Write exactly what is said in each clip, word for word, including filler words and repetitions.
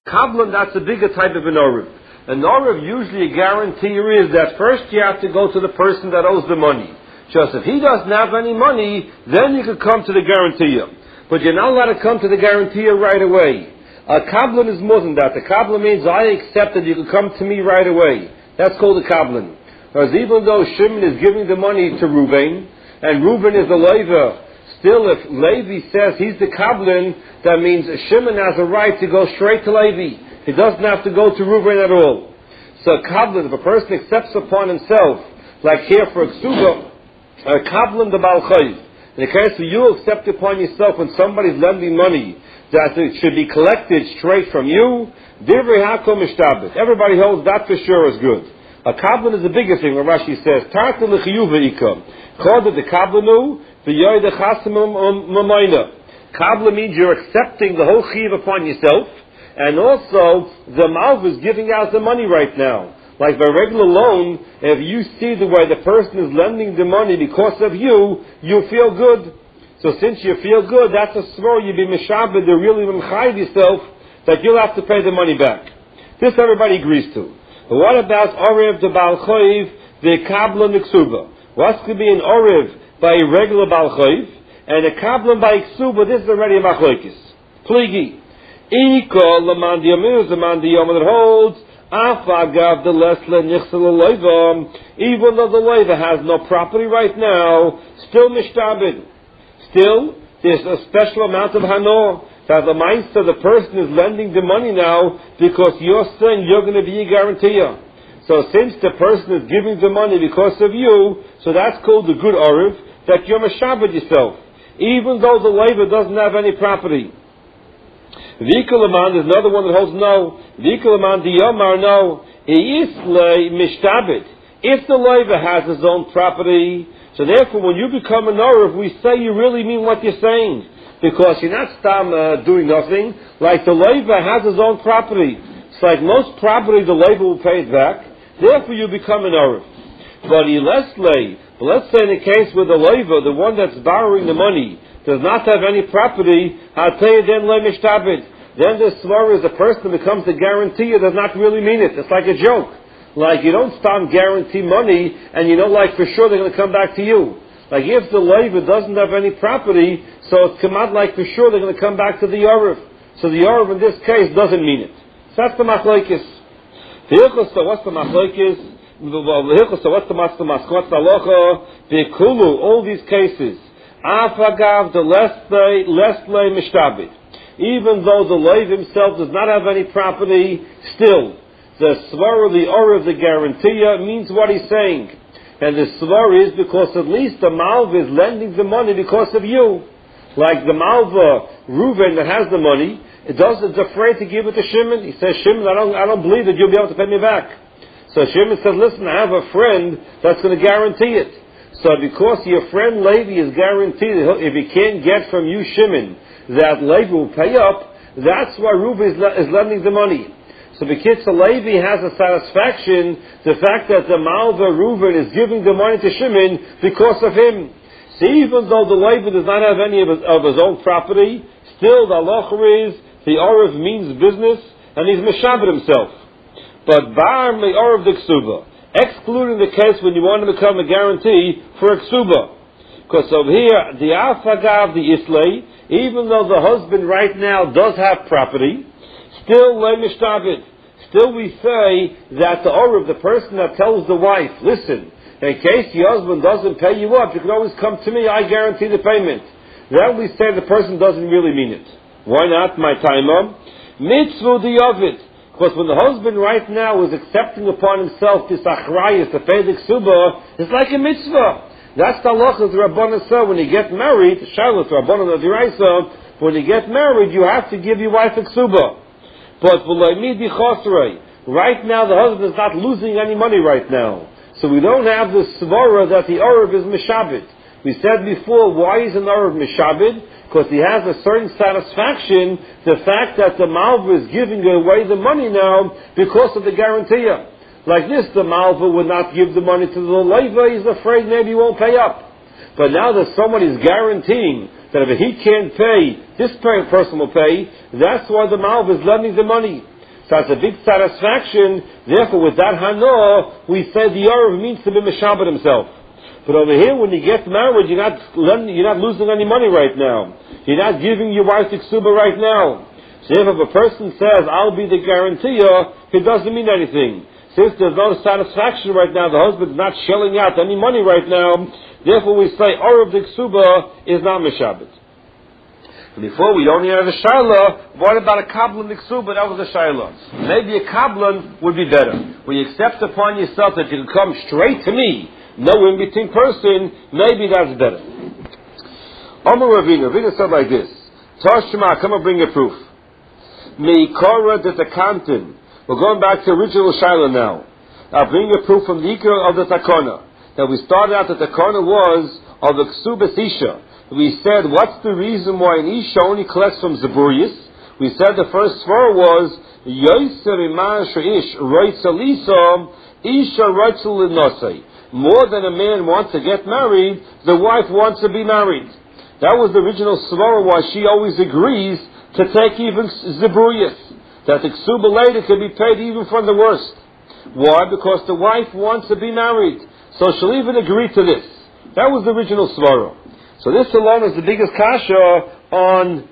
Kablan, that's a bigger type of an Orev. An Orev, usually a guaranteer is that first you have to go to the person that owes the money. Just if he doesn't have any money, then you can come to the guaranteer. But you're not allowed to come to the guaranteer right away. A Kablan is more than that. The Kablan means I accept that you can come to me right away. That's called a Kablan. Whereas even though Shimon is giving the money to Reuben, and Reuben is the Levi, still if Levi says he's the Kablan, that means Shimon has a right to go straight to Levi. He doesn't have to go to Reuben at all. So a Kablan, if a person accepts upon himself, like here for Ksuba, a Kablan the Baal Chayv. In the case where you accept upon yourself when somebody's lending money, that it should be collected straight from you, Divrei Hakom Mishtabit. Everybody holds that for sure is good. A Kablan is the bigger thing, where Rashi says, Tartu l'chiyuv v'ikam. Chod the Kablanu, v'yoy the chasim mamayna. Kablan means you're accepting the whole chiyuv upon yourself, and also the Malv is giving out the money right now. Like by regular loan, if you see the way the person is lending the money because of you, you feel good. So since you feel good, that's a svor, you be mishabed, you really memchayiv yourself, that you'll have to pay the money back. This everybody agrees to. But what about Orev the Baal Chayv, the Kablan the Ksuba? What could be an Orev by a regular Baal Chayv, and a Kablan by Ksuba? This is already a machlokes. Pligi. Iko leman diyamir, the man diyamir that holds, Afagav the lesle nichsel loiva, even though the loiva has no property right now, still mishtabed. Still, there's a special amount of hano that the mindset of the person is lending the money now because you're saying you're going to be a guarantor. So since the person is giving the money because of you, so that's called the good orev, that you're mishabed yourself, even though the loiva doesn't have any property. Vikulaman is another one that holds no. Vikulaman diyomar no. Iislei mishtabit. If the loiva has his own property, so therefore when you become an orev, we say you really mean what you're saying. Because you're not stam uh, doing nothing. Like the loiva has his own property. It's like most property the loiva will pay it back. Therefore you become an orev. But ileslei, but let's say in the case with the loiva, the one that's borrowing the money, does not have any property, I'll tell you then le mishtabit. Then the svar is the person that becomes the guarantee does not really mean it. It's like a joke. Like you don't start guarantee money and you know like for sure they're going to come back to you. Like if the loiva doesn't have any property, so it's come out like for sure they're going to come back to the Yorev. So the Yorev in this case doesn't mean it. So that's the machlokes. The hilchos, so what's the machlokes? The hilchos, so what's the master maskot halacha? The kulu, all these cases. Afagav the lesle lesle mishtabit. Even though the loiv himself does not have any property, still the svar of the or of the guarantor means what he's saying, and the svar is because at least the malva is lending the money because of you. Like the malva Reuven that has the money, it does it's afraid to give it to Shimon. He says, Shimon, I don't I don't believe that you'll be able to pay me back. So Shimon says, listen, I have a friend that's going to guarantee it. So because your friend Levi is guaranteed, if he can't get from you, Shimon, that Levi will pay up, that's why Reuben is, le- is lending the money. So because Levi has a satisfaction, the fact that the Malva Reuben is giving the money to Shimon because of him. So even though the Levi does not have any of his, of his own property, still the halacha is, the Orev means business, and he's Meshabed himself. But Bar me Orev the Ksuba, excluding the case when you want to become a guarantee for a ksuba. Because over here, the afagav, the islay, even though the husband right now does have property, still le mishtabit. Still we say that the orev, the person that tells the wife, listen, in case your husband doesn't pay you up, you can always come to me, I guarantee the payment. Then we say the person doesn't really mean it. Why not, my timer? Mitzvah the ovid. Because when the husband right now is accepting upon himself this achrayus, the feidik suba, it's like a mitzvah. That's the halacha of the Rabbanan said when you get married, Charlotte, Rabbanan of Diraisa, when you get married, you have to give your wife a ksuba. But right now the husband is not losing any money right now. So we don't have the svara that the Orev is mishabed. We said before, why is an Orev mishabed? Because he has a certain satisfaction, the fact that the Malva is giving away the money now because of the guarantee. Like this, the Malva would not give the money to the Leiva, he's afraid maybe he won't pay up. But now that somebody is guaranteeing that if he can't pay, this person will pay, that's why the Malva is lending the money. So it's a big satisfaction. Therefore, with that hana, we say the Yorav means to be Meshabbat himself. But over here, when you get married, you're not you're not losing any money right now. You're not giving your wife the ksuba right now. So if a person says, I'll be the guarantor, it doesn't mean anything. Since there's no satisfaction right now, the husband's not shelling out any money right now, therefore we say, Orav the ksuba is not Meshabbat. Before we only had a Shaila, what about a Kablan Niksuba? That was a Shaila. Maybe a Kablan would be better. When you accept upon yourself that you can come straight to me, no in-between person, maybe that's better. Amar Ravina, Ravina said like this, Tashma, come and bring a proof. Meikora de Takantin. We're going back to original Shaila now. I'll bring a proof from the Ikra of the Takana. That we started out that the Takana was of the Ksubas Isha. We said, what's the reason why an Isha only collects from Zaburius? We said the first svara was, Yoiser iman she'ish roitza lisa, Isha roitza linosei. More than a man wants to get married, the wife wants to be married. That was the original svara why she always agrees to take even Zaburius. That the ksuba later can be paid even from the worst. Why? Because the wife wants to be married. So she'll even agree to this. That was the original svara. So this alone is the biggest kasha on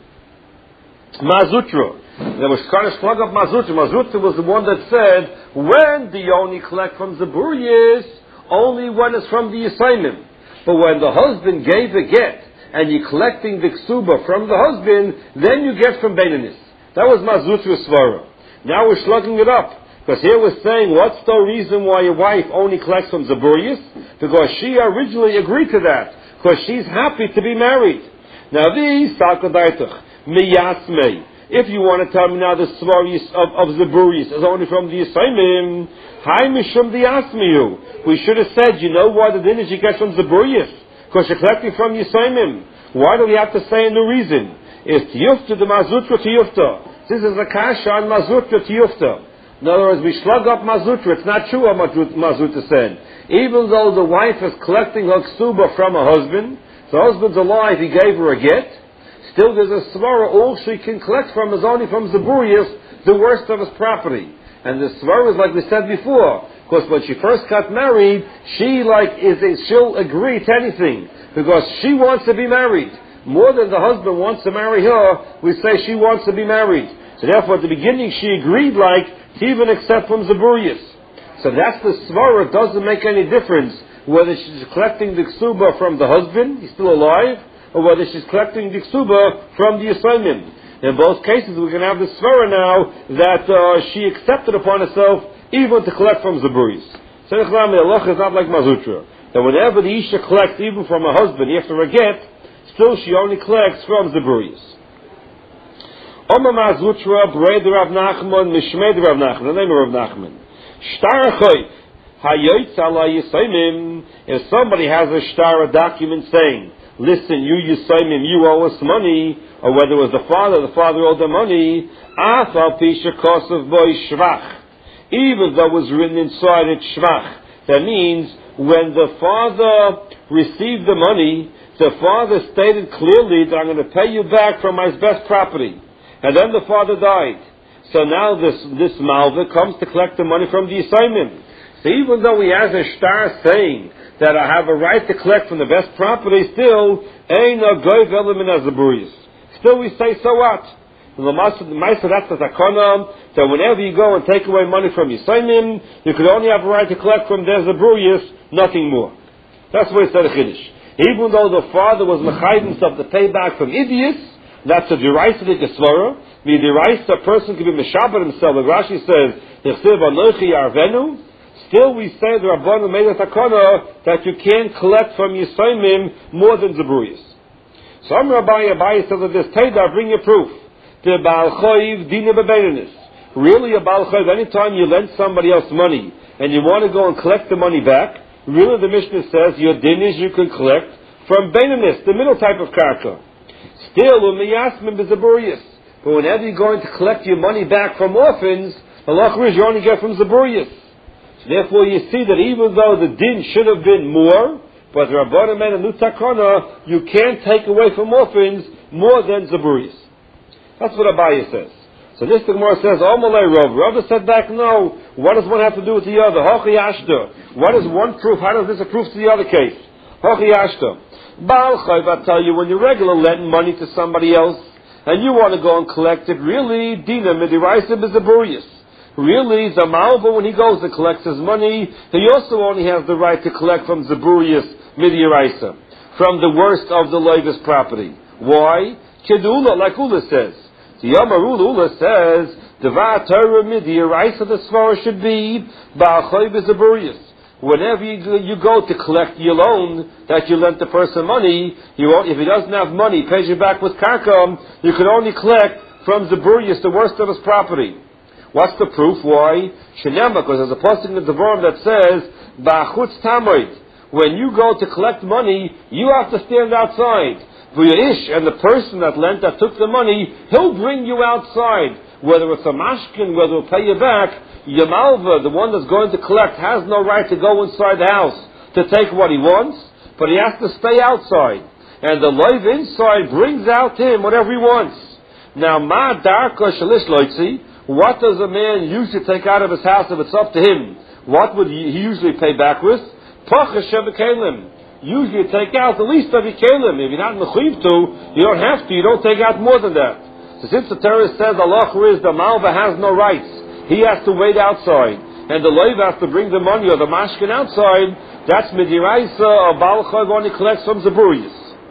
Mazutra. There was kind of slug up Mazutra. Mazutra was the one that said, when do you only collect from Zaburius? Only when it's from the Yisayimim. But when the husband gave a get, and you're collecting the ksuba from the husband, then you get from Beinanis. That was Mazutra Svara. Now we're slugging it up. Because here we're saying, what's the reason why your wife only collects from Zaburius? Because she originally agreed to that. Because she's happy to be married. Now these, Sakadaitach, Miyasmei. If you want to tell me now the Svaris of, of Zaburius is only from the Yisayimim, Hai Mishum Diyasmiyu. We should have said, you know why the din is you get from Zaburius? Because you're collecting from Yisayimim. Why do we have to say a new reason? It's Tiyufta the Mazutra Tiyufta. This is a kasha on Mazutra Tiyufta. In other words, we slug up Mazutra. It's not true what Mazutra said. Even though the wife is collecting her ksuba from her husband, the husband's alive, he gave her a get, still there's a svara, all she can collect from is only from Zaburius, the worst of his property. And the svara is like we said before, because when she first got married, she like is a, she'll agree to anything, because she wants to be married. More than the husband wants to marry her, we say she wants to be married. So therefore at the beginning she agreed like, to even accept from Zaburius. So that's the svara. It doesn't make any difference whether she's collecting the ksuba from the husband, he's still alive, or whether she's collecting the ksuba from the Yisayimim. In both cases, we're going to have the svara now that uh, she accepted upon herself even to collect from Zaburius. So the Allah is not like Mazutra. That whenever the Isha collects even from her husband after a get, still she only collects from Zaburius. Oma Mazutra, Brei Rav Nachman, Mishmei Rav Nachman, the name of Rav Nachman. Shtar Choyf, Hayoytz ala Yisayimim. If somebody has a shtar, a document saying, listen, you Yisayimim, you owe us money, or whether it was the father, the father owed the money, Afal Pisha Kosav Boy Shvach. Even though it was written inside it Shvach. That means, when the father received the money, the father stated clearly that I'm going to pay you back from my best property. And then the father died. So now this, this Malva comes to collect the money from the Yisayimim. So even though he has a shtar saying that I have a right to collect from the best property, still, ain't a goy element as a Zaburius. Still we say, so what? The Maisa, that's the Takana, that whenever you go and take away money from Yisayimim, you could only have a right to collect from their Zaburius, nothing more. That's what he said in Chiddush. Even though the father was mechayed himself to pay back from Idius, that's a derisive Gesvara. The derisive a person can be Meshabbat himself. Like Rashi says, Yechsiv Anochi Arvenu. Still we say the Rabbanu made a takana that you can't collect from Yisayimim more than Zaburius. Some Rabbi Abai says that this Teda, bring your proof. The Baal Choiv Dina Bebeinanis. Really a Baal Choiv, anytime you lend somebody else money and you want to go and collect the money back, really the Mishnah says your din is you can collect from Beinanis, the middle type of karka. Still, Umiyasmin Bezaburius. But whenever you're going to collect your money back from orphans, Allah you only get from Zaburius. So therefore you see that even though the din should have been more, but the Rabbanu made a new takana, you can't take away from orphans more than Zaburius. That's what Abaye says. So So this Gemara says, Omalei Rav. Rav said back, no. What does one have to do with the other? Hochi Ashta. What is one proof? How does this prove to the other case? Hochi Ashta. Baal Chayv, I tell you, when you're regular lending money to somebody else, and you want to go and collect it, really, Dina Midiraisa Bizaburius. Really, the Malva, when he goes and collects his money, he also only has the right to collect from Zaburius Midiraisa, from the worst of the Levis property. Why? Kedula, like Ula says. The Yamarul Ula says, Devar Torah Midiraisa, the Svara should be, Ba'achoy Bizaburius. Whenever you, you go to collect your loan that you lent the person money, you won't, if he doesn't have money, pays you back with karkam, you can only collect from Zaburius, the worst of his property. What's the proof? Why? Shenema, because there's a posting in the Devarim that says, Ba'achutz tamoid. When you go to collect money, you have to stand outside. V'yish, and the person that lent, that took the money, he'll bring you outside. Whether it's a mashkin, whether he'll pay you back, Yamalva, the one that's going to collect, has no right to go inside the house to take what he wants, but he has to stay outside. And the loiv inside brings out to him whatever he wants. Now, ma darka shalish loitzi, what does a man usually take out of his house if it's up to him? What would he usually pay back with? Pacha shevakalim. Usually you take out the least of your kalim. If you're not mechuyev to, you don't have to, you don't take out more than that. So since the Torah says Allah is the Malva has no rights, he has to wait outside, and the loiv has to bring the money or the mashkin outside. That's midiraisa or Baal Chayv only collects from Zaburius.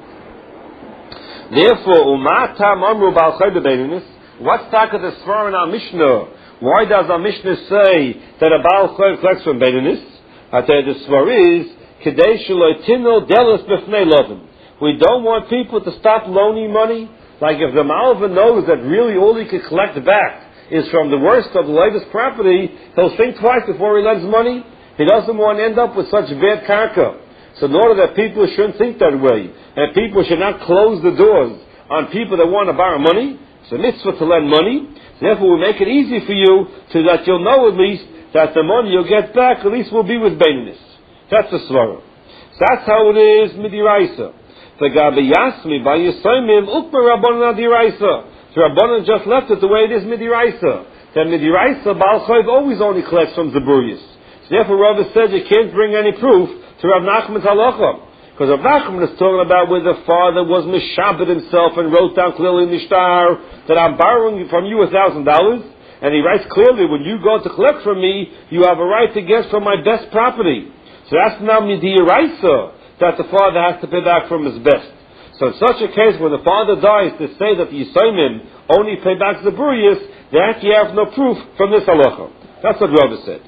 Therefore, umatam amru Baal Chayv b'beininus. What's talk of the Svar in our Mishnah? Why does our Mishnah say that a Baal Chayv collects from beininus? I tell you, the Svar is kedei shelo tino delis b'fnei lovim. We don't want people to stop loaning money. Like if the Malva knows that really all he could collect back is from the worst of the latest property, he'll think twice before he lends money. He doesn't want to end up with such bad karka. So in order that people shouldn't think that way, and people should not close the doors on people that want to borrow money, it's a mitzvah to lend money. Therefore we make it easy for you so that you'll know at least that the money you'll get back at least will be with beininus. That's the svara. So that's how it is midiraisa. The Gabi Yasmi by Yisoimim Ukma Rabbanan Adiraisa. So Rabbanan just left it the way it is midiraisa. That midiraisa Baal Chayv always only collects from Zaburius. So therefore Rav said you can't bring any proof to Rav Nachman's halacha. Because Rav Nachman is talking about where the father was mishabed himself and wrote down clearly in the shtar that I'm borrowing from you a thousand dollars. And he writes clearly, when you go to collect from me, you have a right to get from my best property. So that's now midiraisa, that the father has to pay back from his best. So in such a case, when the father dies, to say that the Yisayimim only pay back Zaburius, that you have no proof from this halacha. That's what Rabbi said.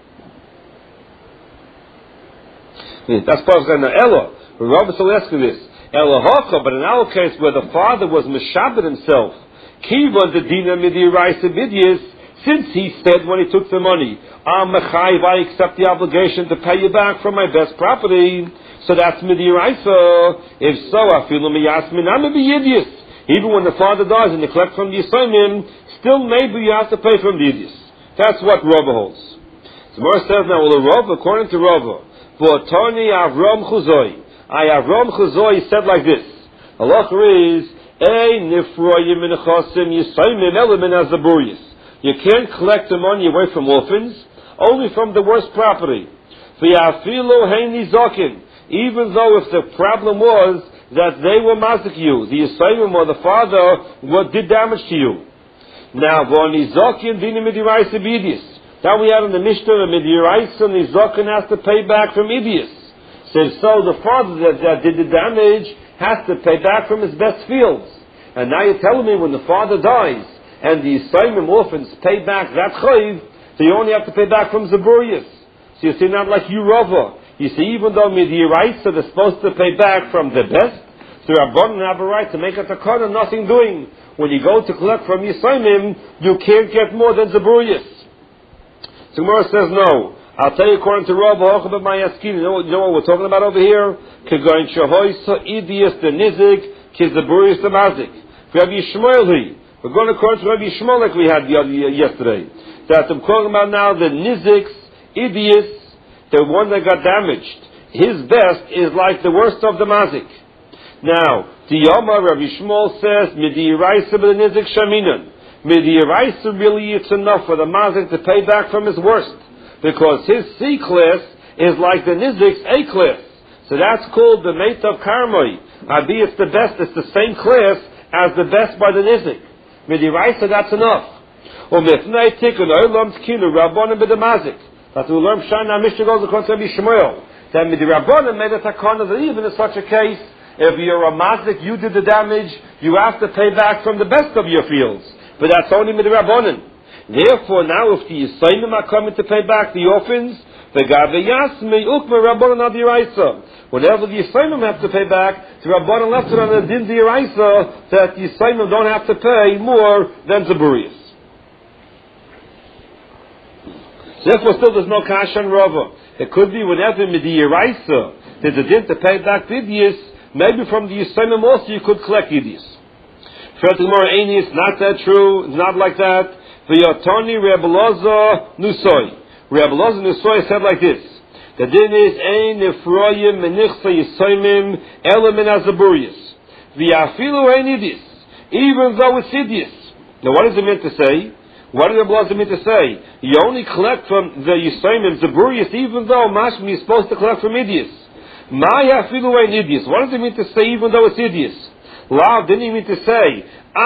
That's part of the Ella. Rabbi will ask you this. Ella halacha, but in our case, where the father was mishabed himself, kiva the dina midiraisa midyis, since he said when he took the money, Am mechayiv, I accept the obligation to pay you back from my best property. So that's midiraisa. If so, afilu miyasmin am b'yidyis. Even when the father dies and you collect from the Yisayimim, still maybe you have to pay from the Yidyis. That's what Rava holds. So Mora says now, well, the Rava, according to Rava, V'otani Avram Chuzoi. I Avram Chuzoi said like this. Allah is Ei nifroyim min chasim Yisayimim elemin azaburius. You can't collect the money away from orphans, only from the worst property. V'yafilu heini zokin. Even though if the problem was that they were mazik you, the Yisayimim or the father what did damage to you. Now, v'onizokin dina midiraisa b'idis. Now we have in the Mishnah the midiraisa and the zokin has to pay back from idis. So, so the father that, that did the damage has to pay back from his best fields. And now you're telling me when the father dies and the Yisayimim orphans pay back that chayv, so you only have to pay back from Zaburius. So you see, not like you Rava. You see, even though midiraisa they're supposed to pay back from the best, so Rabbanan have a right to make a takana, nothing doing. When you go to collect from Yisayimim, you can't get more than Zaburius. So Gemara says no. I'll tell you according to Rav, you know, you know what we're talking about over here? Kegoin shahoisa idias the nizik, kiz Zaburius the mazik. Rabbi Yishmael, we're going according to Rabbi Yishmael like we had the other yesterday. That I'm talking about now the niziks, idias, the one that got damaged. His best is like the worst of the mazik. Now, the Yoma Rabbi Shmuel says, Midiraisa b'nizik shaminan. Midiraisa really it's enough for the mazik to pay back from his worst, because his C class is like the nizik's A class. So that's called the mate of karmoi. Abi it's the best, it's the same class as the best by the nizik. Midiraisa that's enough. Or mifnei tikkun olam tkinu rabbanim b'demazik. That's what we learn Shana Mishnah goes according to Rabbi Shmuel. That midirabbanim made a takana that even in such a case, if you're a mazik, you did the damage, you have to pay back from the best of your fields. But that's only midirabbanim. Therefore, now if the Yisayim are coming to pay back the orphans, the Gavayasmi Ukma Rabbanan Adiraisa. Whenever the Yisayim have to pay back, the Rabbanan left it on the Din Diraisa that the Yisayim don't have to pay more than Zaburius. Therefore, still there's no Kash and Rava. It could be whenever Midiraisa there's a Din to pay back Idius, maybe from the Yisayim also you could collect Idius. It's not that true, it's not like that. V'yotoni Reb Elazar Nusoi. Reb Elazar Nusoi said like this: the din is ein nefroyim menichsa yisoymim elemen azaburius. V'yafilu ein idis, even though it's idius. Now, what does it mean to say? What does Reb Elazar mean to say? You only collect from the yisoymim zaburius, even though mashmi is supposed to collect from idius. Ma yafilu ein idis. What does it mean to say? Even though it's idius. Lav didn't even to say,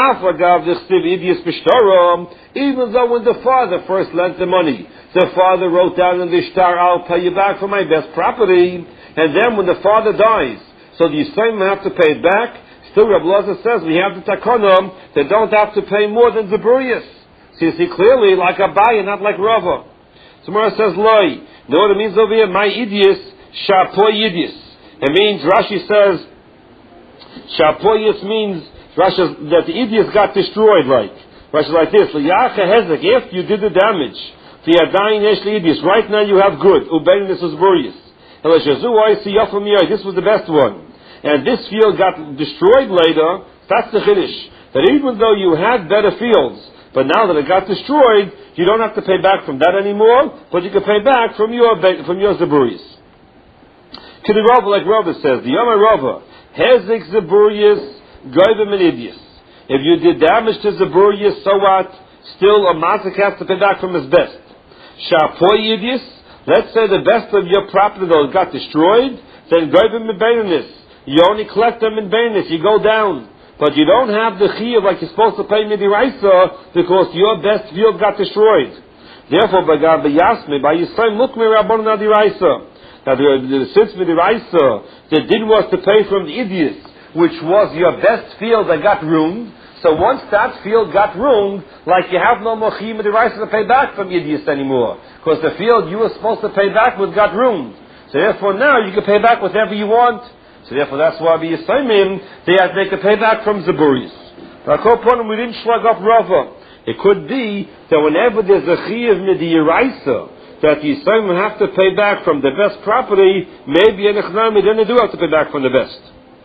even though when the father first lent the money, the father wrote down in the shtar, I'll pay you back for my best property, and then when the father dies, so the Yisraelim have to pay it back, still Reb Elazar says we have the takonom, they don't have to pay more than Zaburius. So you see clearly like Abaye, not like Rava. So Mara says, Loi, know what it means over here? My idius, shapoy idius. It means, Rashi says, Shapoyis means Rashi, that the idiot got destroyed, like Rashi like this. If you did the damage, right now you have good. This was burious. This was the best one, and this field got destroyed later. That's the chiddush. That even though you had better fields, but now that it got destroyed, you don't have to pay back from that anymore, but you can pay back from your from your zaburius. To the Rava, like Rava says, the Yom Rava. Hezek Zaburius, Goyvim and Idius. If you did damage to Zaburius, so what? Still a mazik has to pay back from his best. Shapoy Idius, let's say the best of your property though got destroyed, then Goyvim and Bainis. You only collect them in Bainis, you go down. But you don't have the chiyuv like you're supposed to pay Midiraisa because your best field got destroyed. Therefore, by God, by Yasmi, by Yisrael, Mukmi Rabbanan Adiraisa. Now, the, the, since Midiraisa, the din was to pay from the idiot, which was your best field that got ruined. So once that field got ruined, like you have no more chiyuv Midiraisa to pay back from idiots anymore, because the field you were supposed to pay back with got ruined. So therefore now you can pay back whatever you want. So therefore that's why we Yisayim, they have they can pay back from Zaburius. Now, we didn't slug up Rava. It could be that whenever there's a chiyuv Midiraisa, that the Yisraelim will have to pay back from the best property, maybe in Echnami, then they do have to pay back from the best.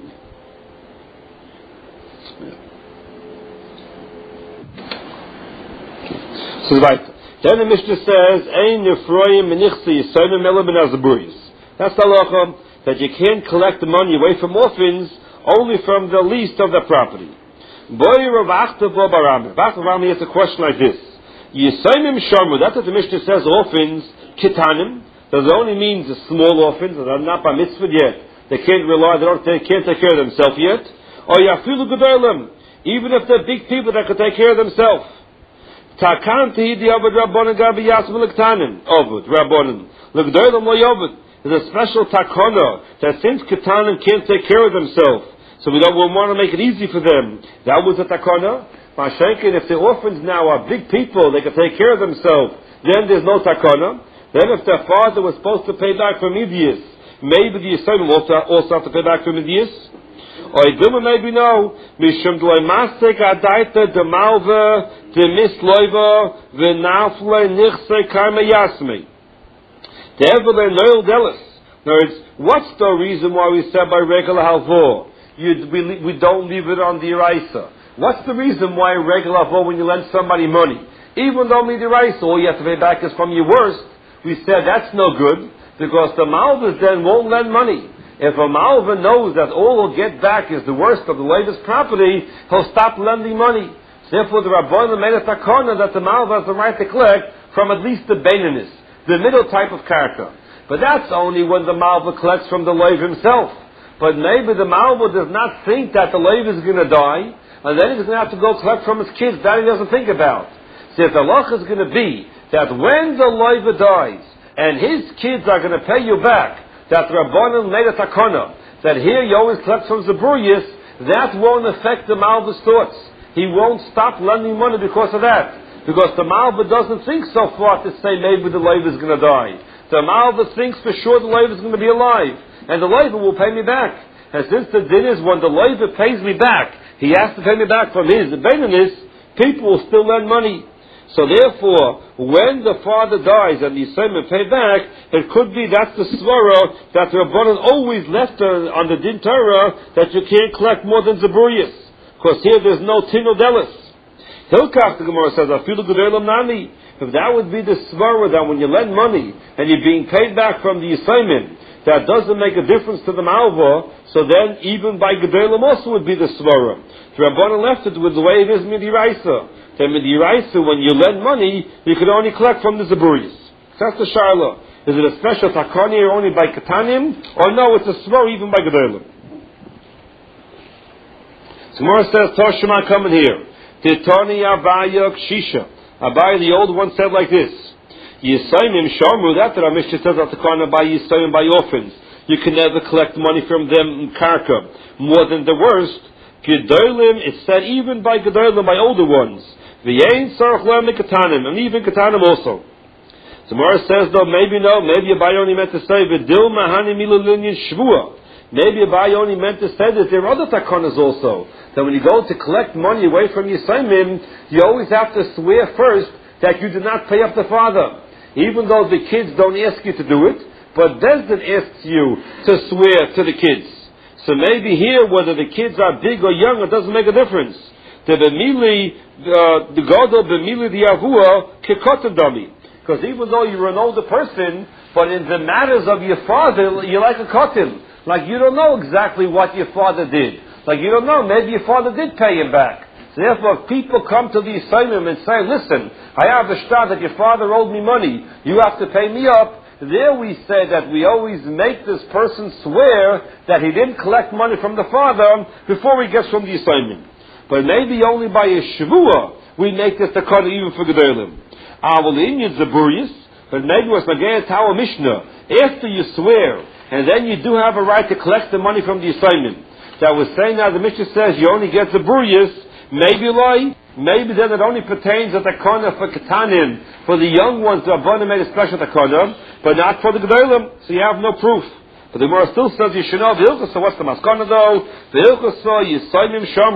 So right. Then the Mishnah says, Ein Nefroyim Menichse Yisraelim Ela Ben Azaburiyos. That's the halacha, that you can't collect the money away from orphans, only from the least of the property. Boy Rav Achta Bo Barami. Rav Barami has a question like this. Yisayimim Sharmu, that's what the Mishnah says, orphans, Kitanim, that only means the small orphans, that are not by mitzvah yet, they can't rely, they, don't, they can't take care of themselves yet, or Yafilu Gedolim, even if they're big people that can take care of themselves. Takan Tehidi Avad Rabbanan Gabi Yasmin Lektanim, Avad, Rabbanan, Lekdolim Lo Yovad. There's a special takana, that since Kitanim can't take care of themselves, so we don't we want to make it easy for them. That was the takana. Mashenkin, if the orphans now are big people, they can take care of themselves, then there's no takana. Then if their father was supposed to pay back from Idius, maybe the Yisraelim also, also have to pay back from Idius. Or Iduma maybe no. Mishum dloi mastek adaita demalva demisloiva v'nafle nichse karma yasmi. Devile noel delis. In other words, what's the reason why we said by regular halvor, you, we, we don't leave it on the Eraisa? What's the reason why regular halvor, when you lend somebody money, even though midiraisa, all you have to pay back is from your worst, we said that's no good, because the malvas then won't lend money. If a malva knows that all he'll get back is the worst of the latest property, he'll stop lending money. Therefore, the Rabbanan made a takana that the Malva has the right to collect from at least the Beininus, the middle type of karka. But that's only when the Malva collects from the Leiv himself. But maybe the Malva does not think that the Leiv is going to die, and then he's going to have to go collect from his kids. That he doesn't think about. So if the halacha is going to be that when the Leiv dies, and his kids are going to pay you back, that Rabbanan made a takana, that here you always collect from Zaburiyas, that won't affect the Malva's thoughts. He won't stop lending money because of that. Because the Malva doesn't think so far to say maybe the Leiv is going to die. The Malva thinks for sure the Leiv is going to be alive. And the Leiv will pay me back. And since the din is when the Leiv pays me back, he has to pay me back from his. The Beininus, people will still lend money. So therefore, when the father dies and the Yisraelim pay back, it could be that's the svara that the Rabbanan always left on the din Torah that you can't collect more than Zaburiyas. Because here there's no tinodelis. Hilkach, the Gemara says, afilu gedolim nami. If that would be the svara that when you lend money and you're being paid back from the Yisraelim, that doesn't make a difference to the Malva, so then even by gedolim also would be the svara. The Rabbanan left it with the way it is midiraisa. Then midiraisa, when you lend money, you can only collect from the Zaburiyas. That's the Sharla. Is it a special takani or only by katanim? Or no, it's a svara even by gedolim. So Gemara says, Toshima coming here. Titani Abaya Kshisha. Abaya, the old one, said like this. Yisayimim Sharmu, that the Mishnah says at the corner by Yisayim, by orphans. You can never collect money from them in karka. More than the worst. Gedolim, it's said even by Gedolim, by older ones. V'yein sarach le'em katanim, and even katanim also. So Gemara says though, maybe no, maybe Abaya only meant to say, V'dil mahani milu linyan shvua. Maybe Abaya only meant to say that there are other takanas also. That when you go to collect money away from Yisayimim, you always have to swear first that you did not pay up the father. Even though the kids don't ask you to do it, but Bezdin asks you to swear to the kids. So maybe here, whether the kids are big or young, it doesn't make a difference. The b'mili, the gadol b'mili the avua kikotan dami. Because even though you're an older person, but in the matters of your father, you're like a kotin. Like you don't know exactly what your father did. Like you don't know, maybe your father did pay him back. So therefore, if people come to the Yisayimim and say, listen, I have a shtar that your father owed me money, you have to pay me up, there we say that we always make this person swear that he didn't collect money from the father before he gets from the Yisayimim. But maybe only by a Shavua we make this takana even for Gedolim. Our Indian Zaburiyas, but maybe what's Magayan Tower Mishnah, after you swear, and then you do have a right to collect the money from the Yisayimim. That was saying now the Mishnah says you only get Zaburiyas, maybe lie, maybe then it only pertains to takana for Katanim, for the young ones, the Rabbanan made a special takana, but not for the Gedolim, so you have no proof. But the Gemara still says you should know the Hilchos, so what's the maskana though? The Hilchos, Yisayimim Sham